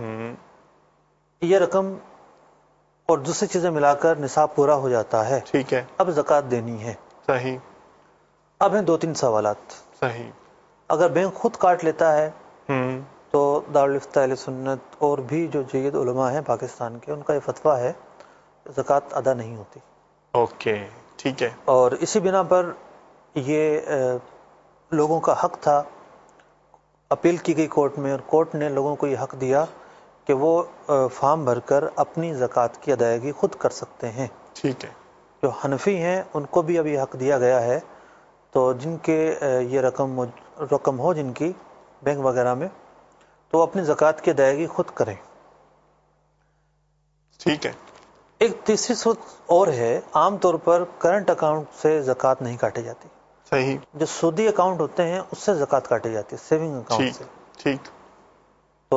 یہ رقم اور دوسری چیزیں ملا کر نصاب پورا ہو جاتا ہے. ٹھیک ہے. اب زکوٰۃ دینی ہے. صحیح. اب ہیں 2-3 سوالات. صحیح. اگر بینک خود کاٹ لیتا ہے تو دارالفتہ اہل سنت اور بھی جو جید علماء ہیں پاکستان کے، ان کا یہ فتویٰ ہے زکوٰۃ ادا نہیں ہوتی. اوکے، ٹھیک ہے. اور اسی بنا پر یہ لوگوں کا حق تھا، اپیل کی گئی کورٹ میں، اور کورٹ نے لوگوں کو یہ حق دیا کہ وہ فارم بھر کر اپنی زکوٰۃ کی ادائیگی خود کر سکتے ہیں. ٹھیک ہے. جو حنفی ہیں ان کو بھی ابھی حق دیا گیا ہے، تو جن کے یہ رقم ہو جن کی بینک وغیرہ میں، تو اپنی زکوٰۃ کی ادائیگی خود کریں. ٹھیک ہے. ایک تیسری صورت اور ہے، عام طور پر کرنٹ اکاؤنٹ سے زکوٰۃ نہیں کاٹی جاتی، صحیح، جو سودی اکاؤنٹ ہوتے ہیں اس سے زکوٰۃ کاٹی جاتی ہے، سیونگ اکاؤنٹ سے۔ ٹھیک، تو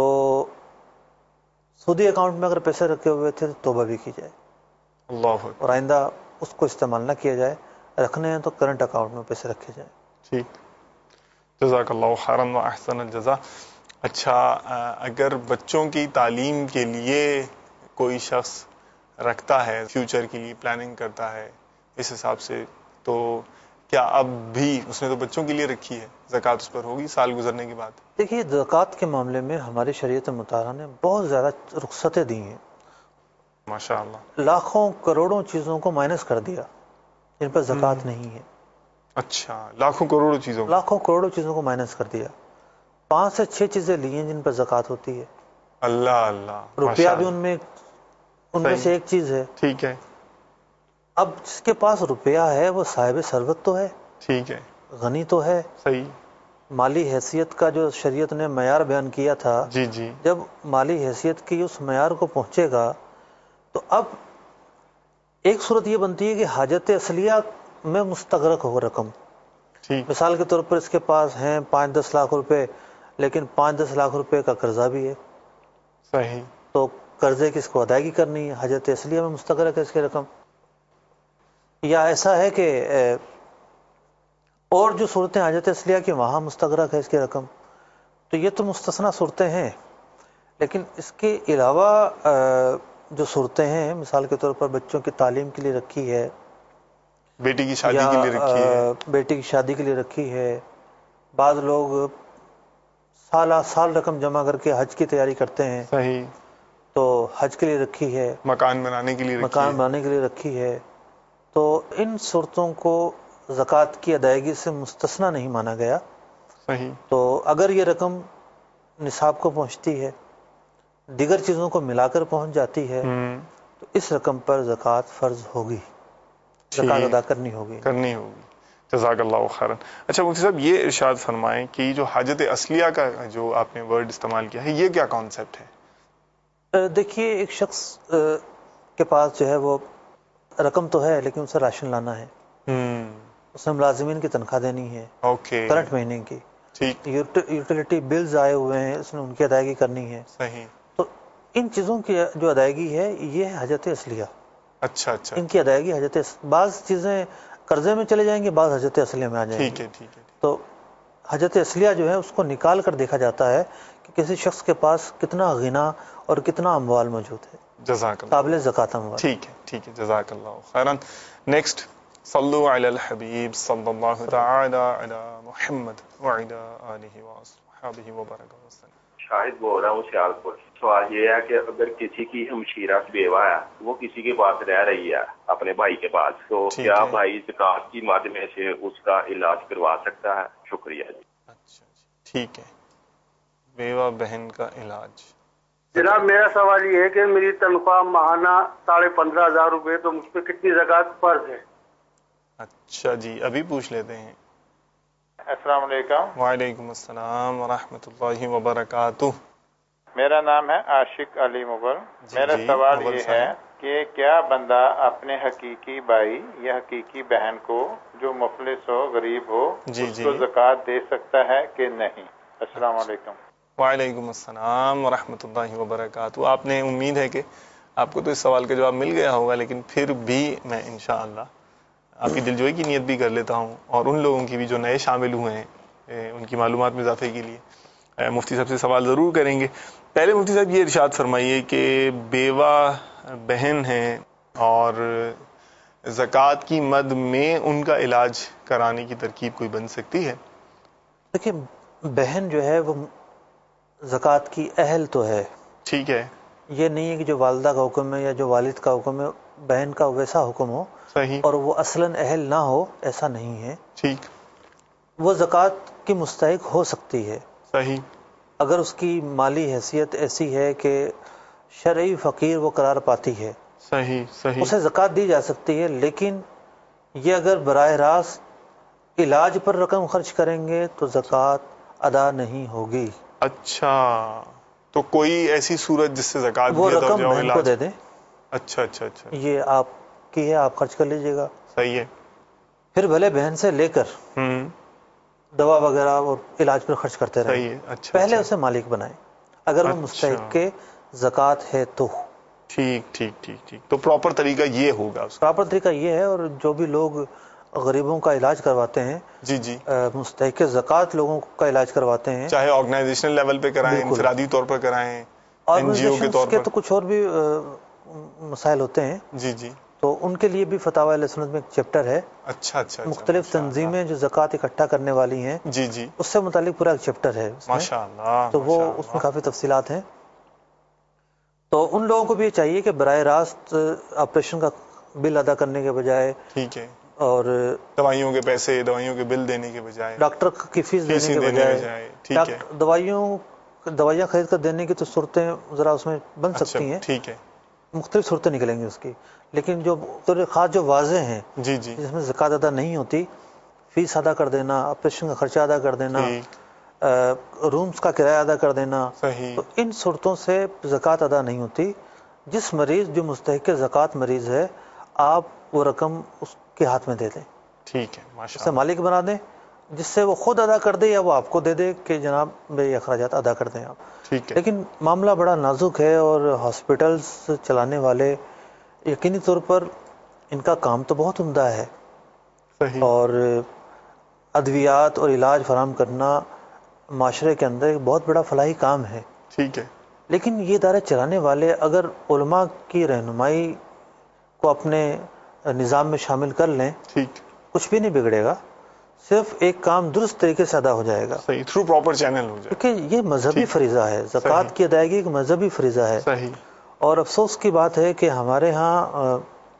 سودی اکاؤنٹ میں اگر پیسے رکھے ہوئے تھے تو توبہ بھی کی جائے اللہ اور آئندہ اس کو استعمال نہ کیا جائے، رکھنے ہیں تو کرنٹ اکاؤنٹ میں پیسے رکھے جائیں۔ ٹھیک، جزاک اللہ خیراً و احسن الجزا۔ اچھا، اگر بچوں کی تعلیم کے لیے کوئی شخص رکھتا ہے، فیوچر کے لیے پلاننگ کرتا ہے اس حساب سے، تو کیا اب بھی اس نے تو بچوں کے لیے رکھی ہے، زکوٰۃ اس پر ہوگی سال گزرنے کے بعد؟ دیکھیے، زکوٰۃ کے معاملے میں ہماری شریعت مطہرہ نے بہت زیادہ رخصتیں دی ہیں، ماشاء اللہ، لاکھوں کروڑوں چیزوں کو مائنس کر دیا جن پر زکوٰۃ نہیں ہے۔ اچھا، لاکھوں کروڑوں چیزوں، لاکھوں کروڑوں چیزوں کو مائنس کر دیا، 5 سے 6 چیزیں لی ہیں جن پر زکوٰۃ ہوتی ہے۔ اللہ اللہ، روپیہ بھی ان میں سے ایک چیز ہے۔ ٹھیک ہے، اب جس کے پاس روپیہ ہے وہ صاحب ثروت تو ہے، ٹھیک ہے، غنی تو ہے۔ صحیح، مالی حیثیت کا جو شریعت نے معیار بیان کیا تھا، جی جی، جب مالی حیثیت کی اس معیار کو پہنچے گا تو اب ایک صورت یہ بنتی ہے کہ حاجت اصلیہ میں مستغرق ہو رقم۔ ٹھیک، مثال کے طور پر اس کے پاس ہیں 5-10 لاکھ روپے، لیکن 5-10 لاکھ روپے کا قرضہ بھی ہے، صحیح، تو قرضے کی اس کو ادائیگی کرنی ہے، حاجت اصلیہ میں مستغرق ہے اس کی رقم۔ یا ایسا ہے کہ اور جو صورتیں حاجت اصلیہ کی وہاں مستغرق ہے اس کی رقم، تو یہ تو مستثنیٰ صورتیں ہیں۔ لیکن اس کے علاوہ جو صورتیں ہیں، مثال کے طور پر بچوں کی تعلیم کے لیے رکھی ہے، بیٹی کی شادی کے لیے رکھی ہے، بیٹی کی شادی کے لیے رکھی ہے، بعض لوگ سال رقم جمع کر کے حج کی تیاری کرتے ہیں، صحیح، تو حج کے لیے رکھی ہے، مکان بنانے کے لیے رکھی مکان ہے، بنانے کے لیے رکھی ہے، تو ان صورتوں کو زکوٰۃ کی ادائیگی سے مستثنیٰ نہیں مانا گیا۔ صحیح، تو اگر یہ رقم نصاب کو پہنچتی ہے، دیگر چیزوں کو ملا کر پہنچ جاتی ہے، تو اس رقم پر زکوٰۃ فرض ہوگی، زکوٰۃ ادا کرنی ہوگی۔ جزاک اللہ خیراً۔ اچھا مفتی صاحب، یہ ارشاد فرمائیں کہ جو حاجت اصلیہ کا جو آپ نے ورڈ استعمال کیا ہے، یہ کیا کانسیپٹ ہے؟ دیکھیے، ایک شخص کے پاس جو ہے وہ رقم تو ہے لیکن اسے راشن لانا ہے، اس نے ملازمین کی تنخواہ دینی ہے اوکے، کرنٹ مہینے کی، ٹھیک، یوٹیلیٹی بلز آئے ہوئے ہیں، اس نے ان کی ادائیگی کرنی ہے۔ صحیح، تو ان چیزوں کی جو ادائیگی ہے یہ ہے حاجت اصلیہ۔ اچھا اچھا، ان کی ادائیگی بعض چیزیں قرضے میں چلے جائیں گے، بعض حاجت اصلیہ میں آ جائیں ٹھیک گے۔ ہے، ٹھیک ہے، تو حاجت اصلیہ جو ہے اس کو نکال کر دیکھا جاتا ہے کہ کسی شخص کے پاس کتنا غنا اور کتنا اموال موجود ہے، جزاک اللہ، قابل زکوٰۃ اموال۔ ٹھیک ہے، ٹھیک ہے، جزاک اللہ خیراً۔ نیکسٹ، صلو علی الحبیب صلی اللہ تعالی علی محمد وعلی آلہ وصحبہ وبارک وسلم۔ شاہد بول رہا ہوں سیال پور۔ سوال یہ ہے کہ اگر کسی کی ہمشیرہ بیوہ ہے، وہ کسی کے پاس رہ رہی ہے اپنے بھائی کے پاس، تو کیا بھائی زکوٰۃ کی مد میں سے اس کا علاج کروا سکتا ہے؟ شکریہ جی۔ اچھا جی، ٹھیک ہے، بیوہ بہن کا علاج۔ جناب میرا سوال یہ ہے کہ میری تنخواہ ماہانہ 15,500 روپے، تو مجھ پہ کتنی زکوٰۃ فرض ہے؟ اچھا جی، ابھی پوچھ لیتے ہیں۔ السلام علیکم۔ وعلیکم السلام ورحمۃ اللہ وبرکاتہ۔ میرا نام ہے عاشق علی مغل۔ میرا سوال یہ ہے کہ کیا بندہ اپنے حقیقی بھائی یا حقیقی بہن کو جو مفلس ہو، غریب ہو، اس کو زکوٰۃ دے سکتا ہے کہ نہیں؟ السلام علیکم۔ وعلیکم السلام ورحمۃ اللہ وبرکاتہ۔ آپ نے، امید ہے کہ آپ کو تو اس سوال کا جواب مل گیا ہوگا، لیکن پھر بھی میں انشاءاللہ آپ کی دلجوئی کی نیت بھی کر لیتا ہوں، اور ان لوگوں کی بھی جو نئے شامل ہوئے ہیں ان کی معلومات میں اضافے کے لیے مفتی صاحب سے سوال ضرور کریں گے۔ پہلے مفتی صاحب یہ ارشاد فرمائیے کہ بیوہ بہن ہیں اور زکوٰۃ کی مد میں ان کا علاج کرانے کی ترکیب کوئی بن سکتی ہے؟ دیکھیے، بہن جو ہے وہ زکوٰۃ کی اہل تو ہے، ٹھیک ہے، یہ نہیں ہے کہ جو والدہ کا حکم ہے یا جو والد کا حکم ہے بہن کا ویسا حکم ہو صحیح، اور وہ اصلاً اہل نہ ہو، ایسا نہیں ہے۔ ٹھیک، وہ زکوٰۃ کی مستحق ہو سکتی ہے صحیح، اگر اس کی مالی حیثیت ایسی ہے کہ شرعی فقیر وہ قرار پاتی ہے، صحیح صحیح، اسے زکوٰۃ دی جا سکتی ہے۔ لیکن یہ اگر براہ راست علاج پر رقم خرچ کریں گے تو زکوٰۃ ادا نہیں ہوگی۔ اچھا، تو کوئی ایسی صورت جس سے زکوٰۃ وہ رقم بہن کو دے دیں، اچھا اچھا اچھا، یہ آپ کی ہے، آپ خرچ کر لیجئے گا. صحیح ہے. پھر بھلے بہن سے لے کر دوا وغیرہ اور علاج پر خرچ کرتے رہیں. صحیح ہے. اچھا، پہلے اچھا. اسے مالک بنائیں اگر وہ مستحق کے زکوٰۃ ہے تو. ٹھیک ٹھیک ٹھیک ٹھیک. تو پراپر طریقہ یہ ہوگا اس کا. پراپر طریقہ یہ ہے. اور جو بھی لوگ غریبوں کا علاج کرواتے ہیں، جی جی، مستحق زکوٰۃ لوگوں کا علاج کرواتے ہیں، چاہے آرگنائزیشنل لیول پہ کرائیں، انفرادی طور پر کرائیں، این جی او کے طور پر، تو کچھ اور بھی مسائل ہوتے ہیں. جی جی، تو ان کے لیے بھی فتاوی اہل سنت میں ایک چیپٹر ہے. اچھا اچھا. مختلف تنظیمیں جو زکوٰۃ اکٹھا کرنے والی ہیں، جی جی، اس سے متعلق پورا ایک چیپٹر ہے ماشاء اللہ. تو وہ اس میں کافی تفصیلات ہیں. تو ان لوگوں کو بھی یہ چاہیے کہ براہ راست آپریشن کا بل ادا کرنے کے بجائے، ٹھیک ہے، اور دوائیوں کے پیسے، دوائیوں کے بل دینے کے بجائے، ڈاکٹر کی فیس دینے کے بجائے، ٹھیک ہے، دوائیاں خرید کر دینے کی تو صورتیں ذرا اس میں بن سکتی ہیں. ٹھیک ہے، مختلف صورتیں نکلیں گی اس کی. لیکن جو طریقات جو واضح ہیں، جی جی، جس میں زکوٰۃ ادا نہیں ہوتی، فیس ادا کر دینا، آپریشن کا خرچہ ادا کر دینا، رومز کا کرایہ ادا کر دینا، صحیح، تو ان صورتوں سے زکوٰۃ ادا نہیں ہوتی. جس مریض جو مستحق زکوٰۃ مریض ہے، آپ وہ رقم اس کے ہاتھ میں دے دیں. ٹھیک ہے، ماشاء اسے مالک بنا دیں، جس سے وہ خود ادا کر دے یا وہ آپ کو دے دے کہ جناب میرے اخراجات ادا کر دیں آپ. ٹھیک ہے. لیکن معاملہ بڑا نازک ہے، اور ہاسپٹلز چلانے والے یقینی طور پر ان کا کام تو بہت عمدہ ہے، صحیح، اور ادویات اور علاج فراہم کرنا معاشرے کے اندر ایک بہت بڑا فلاحی کام ہے. ٹھیک ہے. لیکن یہ ادارے چلانے والے اگر علماء کی رہنمائی کو اپنے نظام میں شامل کر لیں، ٹھیک، کچھ بھی نہیں بگڑے گا. صرف ایک کام درست طریقے سے ادا ہو جائے گا. صحیح، تھرو پراپر چینل ہو جائے. کیونکہ یہ مذہبی فریضہ ہے، زکوٰۃ کی ادائیگی ایک مذہبی فریضہ ہے. صحیح. اور افسوس کی بات ہے کہ ہمارے ہاں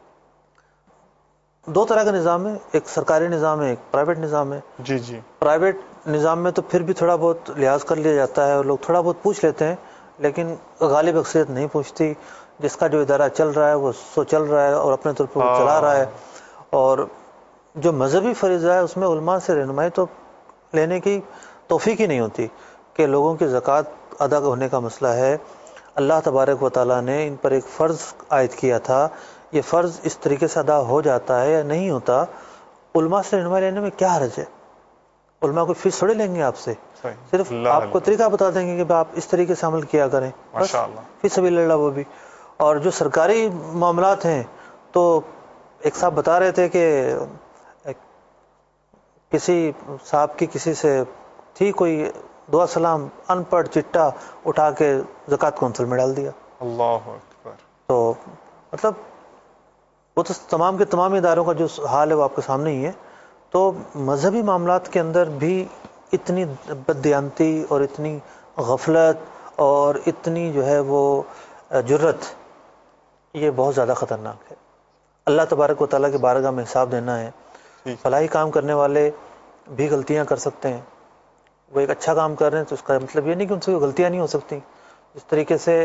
دو طرح کا نظام ہے، ایک سرکاری نظام ہے، ایک پرائیویٹ نظام ہے. جی جی، پرائیویٹ نظام میں تو پھر بھی تھوڑا بہت لحاظ کر لیا جاتا ہے، اور لوگ تھوڑا بہت پوچھ لیتے ہیں، لیکن غالب اکثریت نہیں پوچھتی. جس کا جو ادارہ چل رہا ہے وہ سو چل رہا ہے اور اپنے طور پر وہ چلا رہا ہے. اور جو مذہبی فریضہ ہے اس میں علماء سے رہنمائی تو لینے کی توفیق ہی نہیں ہوتی کہ لوگوں کی زکوٰۃ ادا ہونے کا مسئلہ ہے. اللہ تبارک و تعالیٰ نے ان پر ایک فرض عائد کیا تھا، یہ فرض اس طریقے سے ادا ہو جاتا ہے یا نہیں ہوتا. علماء سے رہنمائی لینے میں کیا حرج ہے؟ علماء کوئی فیس تھوڑے لیں گے آپ سے، صرف آپ کو طریقہ بتا دیں گے کہ آپ اس طریقے سے عمل کیا کریں، فی سبیل اللہ. وہ بھی. اور جو سرکاری معاملات ہیں، تو ایک صاحب بتا رہے تھے کہ کسی صاحب کی کسی سے تھی کوئی دعا سلام، ان پڑھ چٹا اٹھا کے زکوٰۃ کونسل میں ڈال دیا. اللہ اکبر. تو مطلب وہ تو تمام کے تمام اداروں کا جو حال ہے وہ آپ کے سامنے ہی ہے. تو مذہبی معاملات کے اندر بھی اتنی بددیانتی اور اتنی غفلت اور اتنی جو ہے وہ جرت، یہ بہت زیادہ خطرناک ہے. اللہ تبارک و تعالیٰ کی بارگاہ میں حساب دینا ہے. فلاحی کام کرنے والے بھی غلطیاں کر سکتے ہیں. وہ ایک اچھا کام کر رہے ہیں تو اس کا مطلب یہ نہیں کہ ان سے غلطیاں نہیں ہو سکتی. اس طریقے سے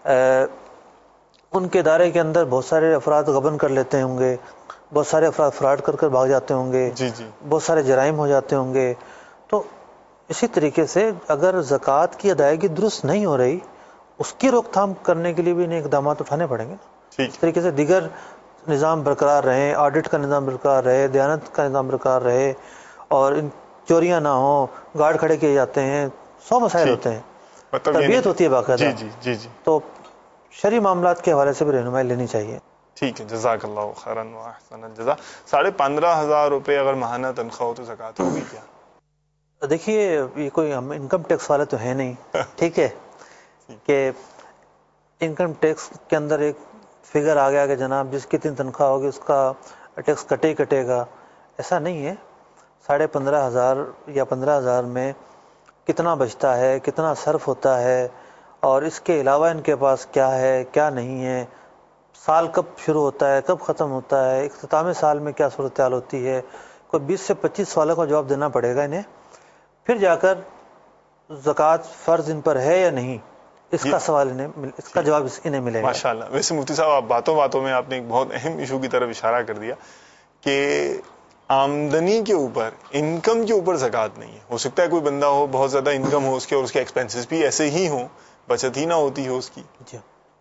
ان کے ادارے کے اندر بہت سارے افراد غبن کر لیتے ہوں گے، بہت سارے افراد فراڈ کر بھاگ جاتے ہوں گے، جی جی، بہت سارے جرائم ہو جاتے ہوں گے. تو اسی طریقے سے اگر زکوٰۃ کی ادائیگی درست نہیں ہو رہی، اس کی روک تھام کرنے کے لیے بھی انہیں اقدامات اٹھانے پڑیں گے. اس طریقے سے دیگر نظام برقرار رہیں، آڈٹ کا نظام برقرار رہے، دیانت کا نظام برقرار رہے، اور ان چوریاں نہ ہوں، گارڈ کھڑے کیے جاتے ہیں، 100 مسائل ہوتے ہیں، تربیت ہوتی ہے باقاعدہ. جی جی جی جی. تو شرعی معاملات کے حوالے سے بھی رہنمائی لینی چاہیے. ٹھیک ہے، جزاک اللہ خیراً و احسن الجزا. 15,500 روپے اگر ماہانہ تنخواہ ہو تو زکوٰۃ ہوگی کیا؟ دیکھیے، یہ کوئی ہم انکم ٹیکس والے تو ہیں نہیں، ٹھیک ہے، کہ انکم ٹیکس کے اندر ایک فگر آ گیا کہ جناب جس کی اتنی تنخواہ ہوگی اس کا ٹیکس کٹے ہی کٹے گا. ایسا نہیں ہے. 15,500 یا 15,000 میں کتنا بچتا ہے، کتنا صرف ہوتا ہے، اور اس کے علاوہ ان کے پاس کیا ہے کیا نہیں ہے، سال کب شروع ہوتا ہے کب ختم ہوتا ہے، اختتام سال میں کیا صورتحال ہوتی ہے، کوئی 20 سے 25 سوالوں کا جواب دینا پڑے گا انہیں، پھر جا کر زکوٰۃ فرض ان پر ہے یا نہیں، اس کا سوال اس کا جواب انہیں ملے گا. ماشاءاللہ. ویسے مفتی صاحب، آپ باتوں باتوں میں آپ نے ایک بہت اہم ایشو کی طرف اشارہ کر دیا کہ آمدنی کے اوپر، انکم کے اوپر زکوٰۃ نہیں ہے. ہو سکتا ہے کوئی بندہ ہو، بہت زیادہ انکم ہو اس کے، اور اس کے ایکسپینسز بھی ایسے ہی ہوں، بچت ہی نہ ہوتی ہو اس کی،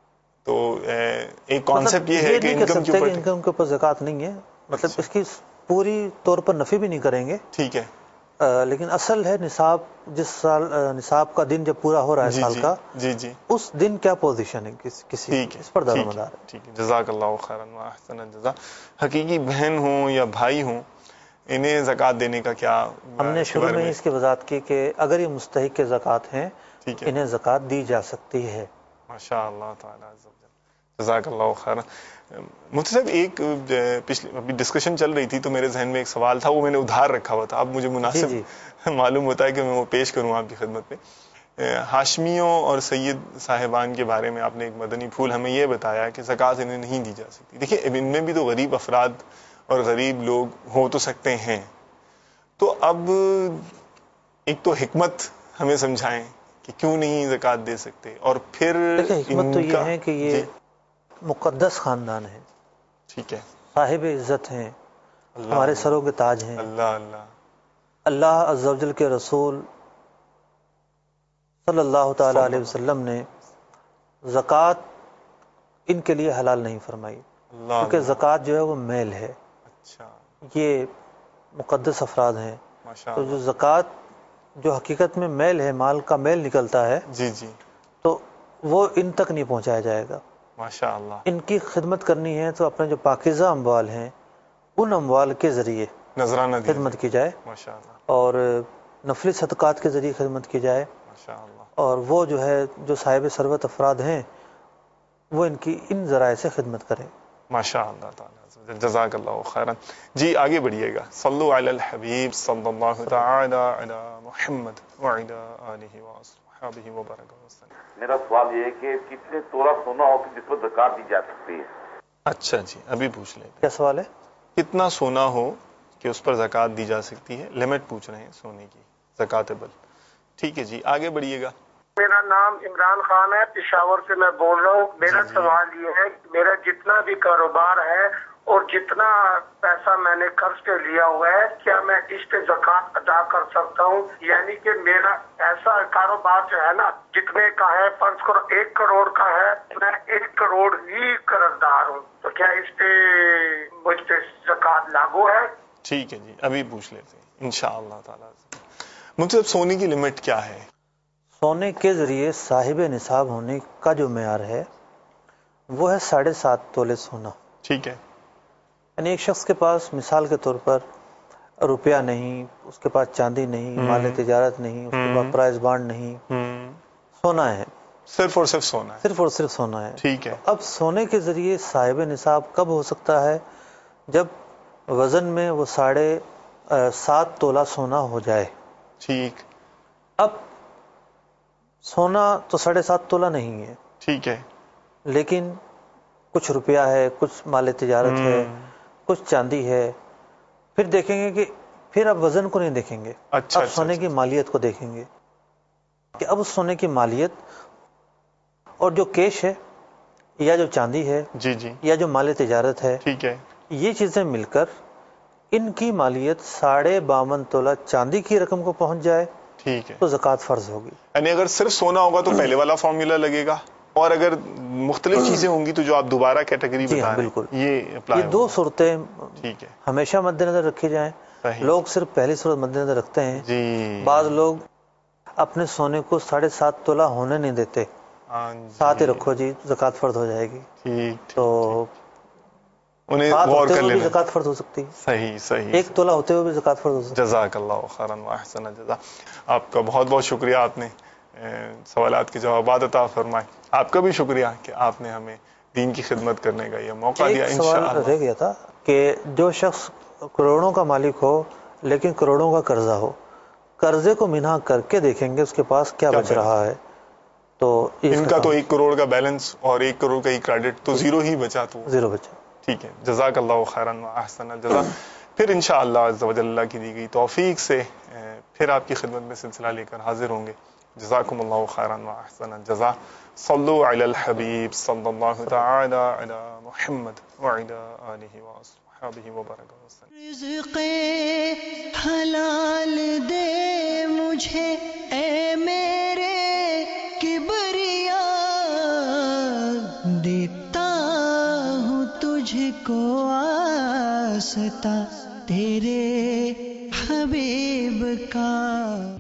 تو ایک کانسیپٹ یہ ہے کہ انکم کے اوپر زکوٰۃ نہیں ہے، مطلب اس کی پوری طور پر نفی بھی نہیں کریں گے، ٹھیک ہے، لیکن اصل ہے نصاب، جس سال نصاب کا دن جب پورا ہو رہا ہے سال کا، جی اس دن کیا پوزیشن ہے کسی، اس پر دار و مدار ہے۔ ٹھیک ہے، جزاک اللہ خیرا واحسن الجزاء۔ حقیقی بہن ہوں یا بھائی ہوں، انہیں زکوٰۃ دینے کا کیا؟ ہم نے شروع میں اس کی وضاحت کی کہ اگر یہ مستحق کے زکوٰۃ ہیں، انہیں زکوٰۃ دی جا سکتی ہے۔ ماشاء اللہ تعالیٰ، جزاک اللہ خیرا۔ مفتی صاحب، ایک ابھی ڈسکشن چل رہی تھی تو میرے ذہن میں ایک سوال تھا، وہ میں نے ادھار رکھا ہوا تھا، اب مجھے مناسب معلوم ہوتا ہے کہ میں وہ پیش کروں آپ کی خدمت میں۔ ہاشمیوں اور سید صاحبان کے بارے میں آپ نے ایک مدنی پھول ہمیں یہ بتایا کہ زکوٰۃ انہیں نہیں دی جا سکتی۔ دیکھیے، ان میں بھی تو غریب افراد اور غریب لوگ ہو تو سکتے ہیں، تو اب ایک تو حکمت ہمیں سمجھائیں کہ کیوں نہیں زکوٰۃ دے سکتے، اور پھر حکمت تو یہ ہے کہ یہ مقدس خاندان ہے، ٹھیک ہے، صاحب عزت ہیں، ہمارے سروں کے تاج ہیں۔ اللہ عز و جل کے رسول صلی اللہ تعالی علیہ وسلم نے زکوٰۃ ان کے لیے حلال نہیں فرمائی، کیونکہ زکوٰۃ جو ہے وہ میل ہے، یہ مقدس افراد ہیں، تو جو زکوٰۃ جو حقیقت میں میل ہے، مال کا میل نکلتا ہے، تو وہ ان تک نہیں پہنچایا جائے گا۔ ماشاء اللہ، ان کی خدمت کرنی ہے تو اپنے جو پاکیزہ اموال ہیں ان اموال کے ذریعے نذرانہ خدمت کی جائے، ماشاء اللہ، اور نفلی صدقات کے ذریعے خدمت کی جائے، ماشاء اللہ، اور وہ جو ہے جو صاحب ثروت افراد ہیں وہ ان کی ان ذرائع سے خدمت کریں۔ ماشاء اللہ تعالیٰ، جزاک اللہ خیرا۔ جی آگے بڑھیے گا۔ صلو علی الحبیب صلی اللہ تعالی علی محمد وعلی آلہ وصحبہ وبارک وسلم۔ میرا سوال یہ ہے کہ کتنے تولہ سونا ہو کہ جس پر زکوٰۃ دی جا سکتی ہے؟ اچھا جی، ابھی پوچھ لیں، کیا سوال ہے؟ کتنا سونا ہو کہ اس پر زکوٰۃ دی جا سکتی ہے، لمٹ پوچھ رہے ہیں سونے کی، زکوٰۃ بل۔ ٹھیک ہے جی، آگے بڑھیے گا۔ میرا نام عمران خان ہے، پشاور سے میں بول رہا ہوں۔ میرا سوال یہ ہے کہ میرا جتنا بھی کاروبار ہے اور جتنا پیسہ میں نے خرچ کے لیا ہوا ہے، کیا میں اس پہ زکوٰۃ ادا کر سکتا ہوں؟ یعنی کہ میرا ایسا کاروبار جو ہے نا، جتنے کا ہے، فرض کرو 1 کروڑ کا ہے، میں 1 کروڑ ہی قرض دار ہوں، تو کیا اس پہ مجھ پہ زکوٰۃ لاگو ہے؟ ٹھیک ہے جی، ابھی پوچھ لیتے ہیں انشاءاللہ تعالیٰ۔ مطلب سونے کی لمٹ کیا ہے؟ سونے کے ذریعے صاحب نصاب ہونے کا جو معیار ہے وہ ہے 7.5 تولے سونا۔ ٹھیک ہے، یعنی ایک شخص کے پاس مثال کے طور پر روپیہ نہیں، اس کے پاس چاندی نہیں، مال تجارت نہیں، اس کے پاس پرائز بانڈ نہیں، سونا ہے، صرف اور صرف سونا ہے، صرف اور صرف سونا ہے۔ ٹھیک ہے، اب سونے کے ذریعے صاحب نصاب کب ہو سکتا ہے؟ جب وزن میں وہ 7.5 تولہ سونا ہو جائے۔ ٹھیک، اب سونا تو 7.5 تولہ نہیں ہے، ٹھیک ہے، لیکن کچھ روپیہ ہے، کچھ مال تجارت ہے، کچھ چاندی ہے، پھر دیکھیں گے کہ پھر اب وزن کو نہیں دیکھیں گے، اب سونے کی مالیت کو دیکھیں گے کہ اب اس سونے کی مالیت اور جو کیش ہے یا جو چاندی ہے جی جی، یا جو مال تجارت ہے، ٹھیک ہے، یہ چیزیں مل کر ان کی مالیت 52.5 تولہ چاندی کی رقم کو پہنچ جائے، ٹھیک ہے، تو زکوٰۃ فرض ہوگی۔ یعنی اگر صرف سونا ہوگا تو پہلے والا فارمولا لگے گا، اور اگر مختلف چیزیں ہوں گی تو جو آپ دوبارہ کیٹیگری بتا رہے ہیں، بالکل، یہ اپلائی یہ 2 صورتیں ٹھیک ہے، ہمیشہ مد نظر رکھی جائیں۔ لوگ صرف پہلی صورت مد نظر رکھتے ہیں، جی، بعض لوگ اپنے سونے کو 7.5 تولہ ہونے نہیں دیتے، 7 ہی رکھو جی، زکوٰۃ فرض ہو جائے گی، ٹھیک، تو انہیں 7 غور ہوتے کر ہوئے بھی لینا، زکوٰۃ فرض ہو سکتی ہے، صحیح صحیح، 1 تولہ ہوتے ہوئے بھی زکوٰۃ فرض ہو سکتی ہے۔ جزاک اللہ خیرا واحسن الجزاء۔ آپ کا بہت بہت شکریہ، آپ نے سوالات کے جوابات عطا فرمائے۔ آپ کا بھی شکریہ کہ آپ نے ہمیں دین کی خدمت کرنے کا یہ موقع دیا۔ ایک سوال رہ گیا تھا کہ جو شخص کروڑوں کا مالک ہو لیکن کروڑوں کا قرضہ ہو، قرضے کو منہا کر کے دیکھیں گے اس کے پاس کیا بچ رہا ہے، تو ان کا تو 1 کروڑ کا بیلنس اور 1 کروڑ کا ہی کریڈٹ تو 0 ہی بچا، تو 0 بچا۔ ٹھیک ہے، جزاک اللہ خیرا واحسن الجزاء۔ پھر انشاءاللہ عز و جل اللہ کی دی گئی توفیق سے پھر آپ کی خدمت میں سلسلہ لے کر حاضر ہوں گے۔ جزاکم اللہ خیرا واحسن الجزاء۔ صلو علی الحبیب صلی اللہ تعالی علی محمد وعلی آلہ وصحبہ وبارک وسلم۔ رزق حلال دے مجھے اے میرے کبریا، دی रास्ता तेरे हबीब का।